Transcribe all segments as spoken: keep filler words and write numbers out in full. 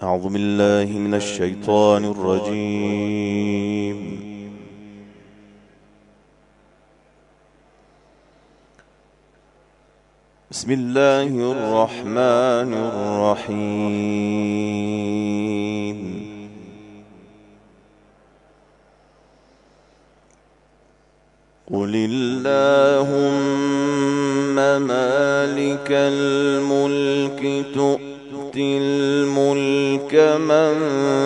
أعوذ بالله من الشيطان الرجيم. بسم الله الرحمن الرحيم. قل اللهم مالك الملك تؤتي الملك من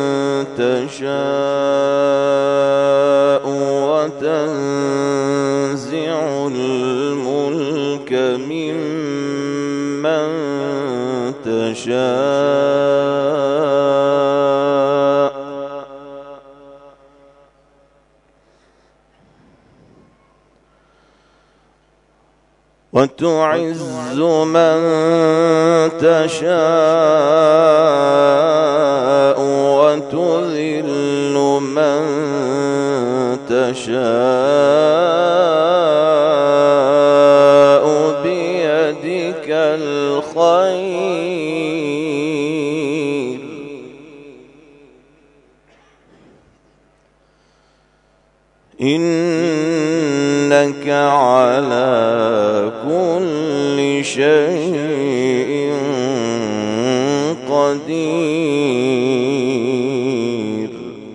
تشاء وتنزع الملك ممن تشاء وتعز من تشاء وتذل من تشاء بيدك الخير إنك على كل شيء قدير.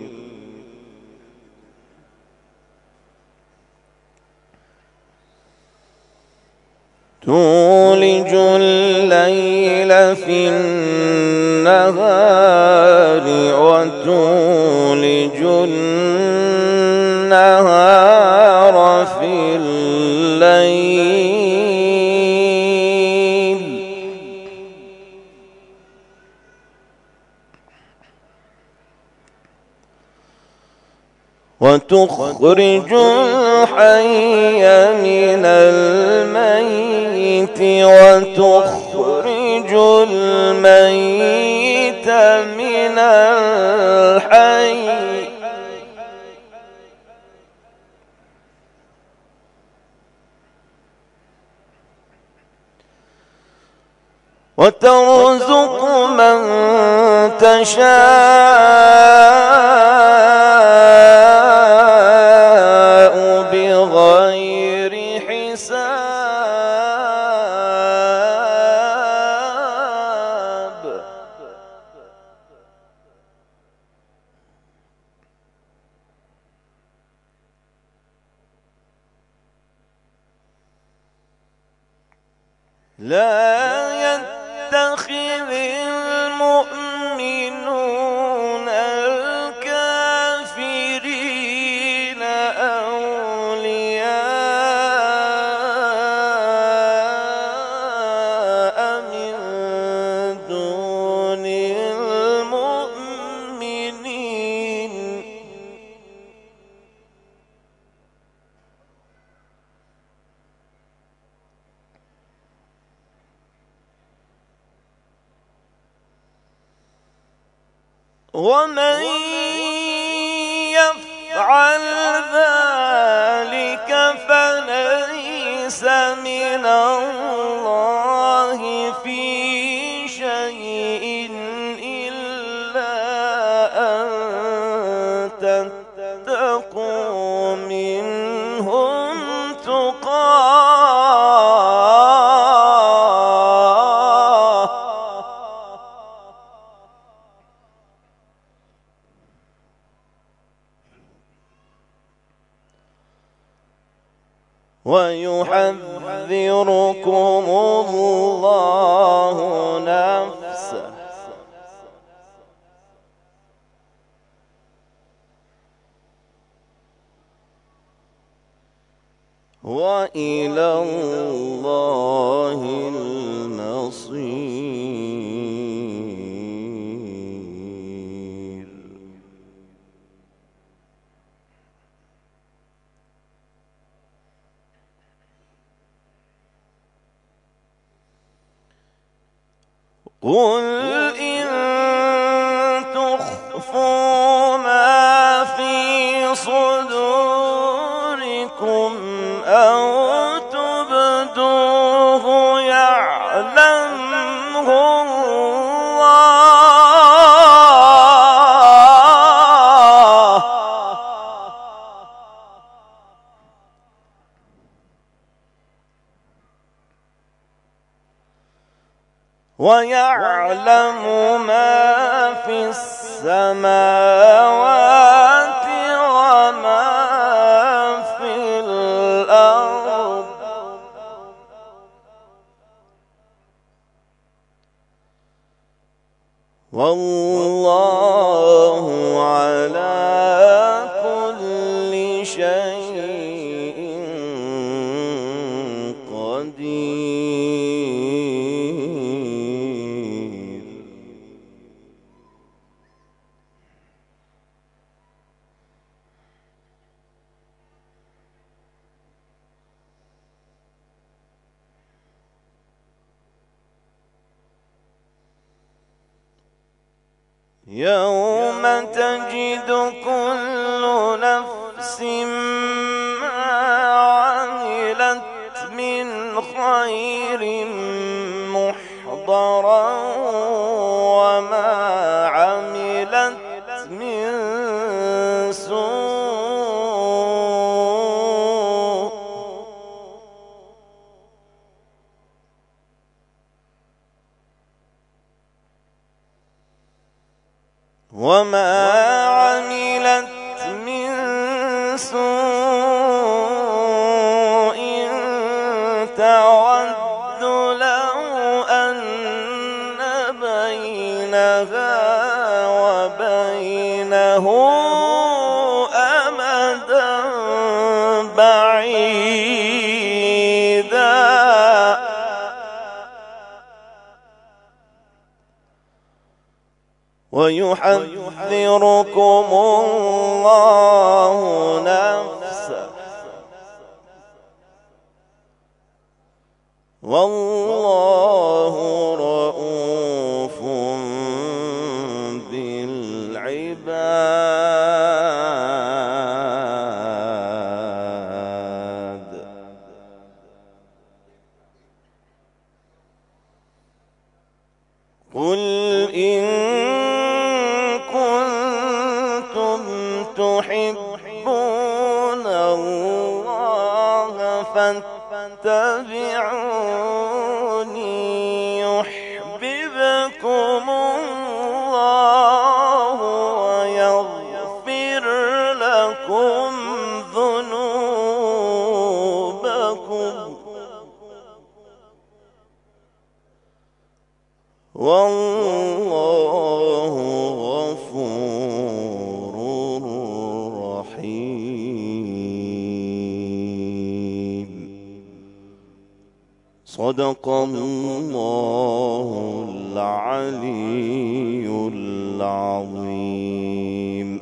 تولج الليل في النهار وتولج النهار في الليل وتخرج الحي من الميت وتخرج الميت من الحي وترزق من تشاء بغير حساب. لا يتخذ المؤمنون الكافرين أولياء من دون المؤمنين ومن يفعل ذلك فليس من الله في شيء إلا أن تتقوا منهم تقاه ويحذركم الله نفسه وإلى الله المصير. قل إن تخفوا ما في صدوركم أو تبدوه يعلمه الله ويعلم ما في السماوات وما في الأرض والله على كل شيء قدير. يوم تجد كل نفس ما عملت من خير محضرا وما عملت من سوء وما عملت من سوء تود لو أن بينها وبينه أمدا بعيدا ويحذركم الله نفسه والله رؤوف بالعباد. قل إن تحبون الله فاتبعوني يحببكم الله ويغفر لكم ذنوبكم والله غفور رحيم. صدق الله العلي العظيم.